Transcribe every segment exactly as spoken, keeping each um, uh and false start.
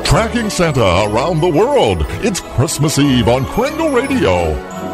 Tracking Santa around the world. It's Christmas Eve on Kringle Radio.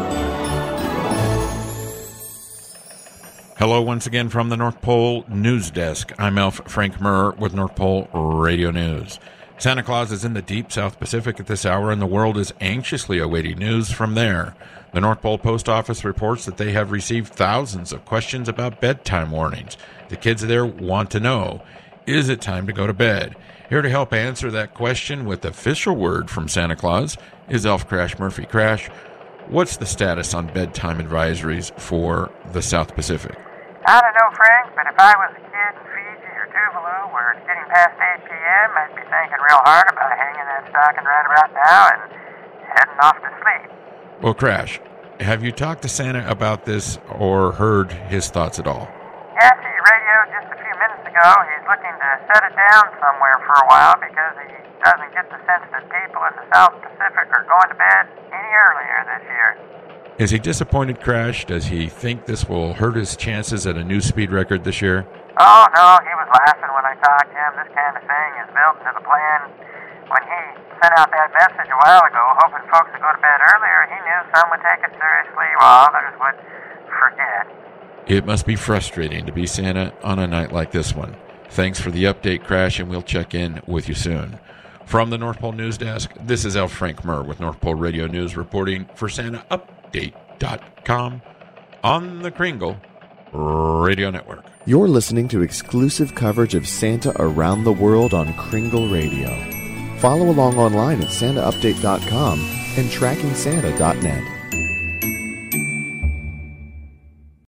Hello once again from the North Pole News Desk. I'm Elf Frank Murr with North Pole Radio News. Santa Claus is in the deep South Pacific at this hour, and the world is anxiously awaiting news from there. The North Pole Post Office reports that they have received thousands of questions about bedtime warnings. The kids there want to know, is it time to go to bed? Here to help answer that question with official word from Santa Claus is Elf Crash Murphy. Crash, what's the status on bedtime advisories for the South Pacific? I don't know, Frank, but if I was a kid in Fiji or Tuvalu where it's getting past eight p.m., I'd be thinking real hard about hanging that stocking right about now and heading off to sleep. Well, Crash, have you talked to Santa about this or heard his thoughts at all? Yes, he radioed just a few minutes ago. He's looking to set it down somewhere for a while because he doesn't get the sense that people in the South Pacific are going to bed any earlier this year. Is he disappointed, Crash? Does he think this will hurt his chances at a new speed record this year? Oh, no, he was laughing when I talked to him. This kind of thing is built into the plan. When he sent out that message a while ago, hoping folks would go to bed earlier, he knew some would take it seriously while others would forget. It must be frustrating to be Santa on a night like this one. Thanks for the update, Crash, and we'll check in with you soon. From the North Pole News Desk, this is Elf Frank Murr with North Pole Radio News reporting for Santa Update dot com on the Kringle Radio Network. You're listening to exclusive coverage of Santa around the world on Kringle Radio. Follow along online at Santa Update dot com and Tracking Santa dot net.